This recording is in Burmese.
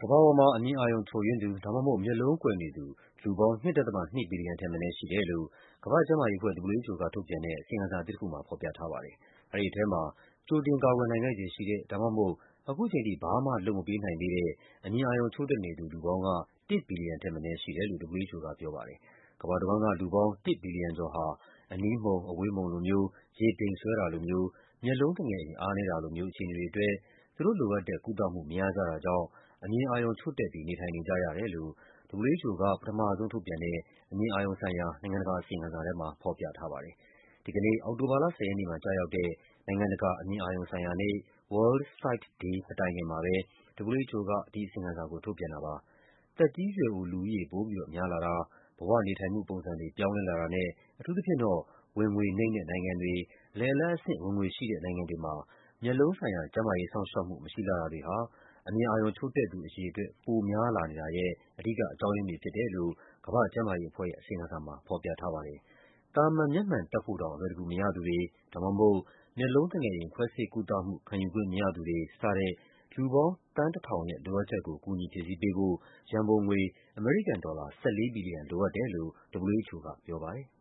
ကမ္ဘာပေါ်မှာ အမြင်အာရုံချို့ယွင်းသူ ဒါမှမဟုတ် မျက်လုံးကွယ်နေသူ လူပေါင်း 2.2 ဘီလီယံထက်မနည်းရှိတယ်လို့ ကမ္ဘာ့ကျန်းမာရေးအဖွဲ့ WHO က ထုတ်ပြန်တဲ့ အစီရင်ခံစာအသစ်တခုမှာ ဖော်ပြထားပါတယ်။ အဲဒီထဲမှာ ကြိုတင်ကာကွယ်နိုင်ခဲ့ခြေရှိတဲ့ ဒါမှမဟုတ် ခုချိန်ထိ ဘာမှလုပ်မပေးနိုင်သေးတဲ့ အမြင်အာရုံချို့တဲ့နေသူ လူပေါင်းက ၁ ဘီလီယံထက်မနည်းရှိတယ်လို့ WHO ကပြောပါတယ်။ ကမ္ဘာတဝန်းက လူပေါင်း ၁ ဘီလီယံကျော်ဟာ အနီးမှုန်၊ အဝေးမှုန်လိုမျိုး၊ ရေတိမ်ဆွဲတာလိုမျိုး၊ မျက်လုံးသူငယ်အင် အားနည်းတာလိုမျိုး အခြေအနေတွေအတွက် သူတို့လိုအပ်တဲ့ ကုသမှုမရကြတာကြောင့် အမြင်အာရုံချို့တဲ့ပြီး နေထိုင်နေကြရတယ်လို့ WHO က ပထမဆုံးထုတ်ပြန်တဲ့ အမြင်အာရုံဆိုင်ရာ နိုင်ငံတကာအစီရင်ခံစာထဲမှာ ဖော်ပြထားပါတယ်။ ဒီကနေ့ အောက်တိုဘာလ 10 ရက်နေ့မှာကျရောက်တဲ့ နိုင်ငံတကာ အမြင်အာရုံဆိုင်ရာနေ့ World Sight Day မတိုင်ခင်မှာပဲ WHO က ဒီအစီရင်ခံစာကို ထုတ်ပြန်တာပါ။ သက်ကြီးရွယ်အိုလူဦးရေ ပိုပြီးများလာတာ၊ ဘဝနေထိုင်မှုပုံစံတွေ ပြောင်းလဲလာတာနဲ့ အထူးသဖြင့်တော့ ဝင်ငွေနိမ့်တဲ့နိုင်ငံတွေ၊ အလယ်အလတ်အဆင့် ဝင်ငွေရှိတဲ့နိုင်ငံတွေမှာ မျက်လုံးဆိုင်ရာ ကျန်းမာရေးစောင့်ရှောက်မှု မရှိလှတာတွေဟာ အမြင်အာရုံချို့တဲ့သူအရေအတွက် ပိုများလာနေတာရဲ့ အဓိကအကြောင်းရင်းတွေဖြစ်တယ်လို့ ကမ္ဘာ့ကျန်းမာရေးအဖွဲ့ရဲ့ အစီရင်ခံစာမှာ ဖော်ပြထားပါတယ်။ သာမန်မျက်မှန်တပ်ဖို့တောင် အလွယ်တကူမရသူတွေ ဒါမှမဟုတ် မျက်လုံးသူငယ်အိမ် ခွဲစိတ်ကုသမှု ခံယူခွင့်မရသူတွေ စတဲ့ လူပေါင်း သန်း ၁,၀၀၀ ရဲ့ လိုအပ်ချက်ကို ကူညီဖြည့်ဆည်းပေးဖို့ ရန်ပုံငွေ အမေရိကန်ဒေါ်လာ 14 ဘီလီယံ လိုအပ်တယ်လို့ WHO ကပြောပါတယ်။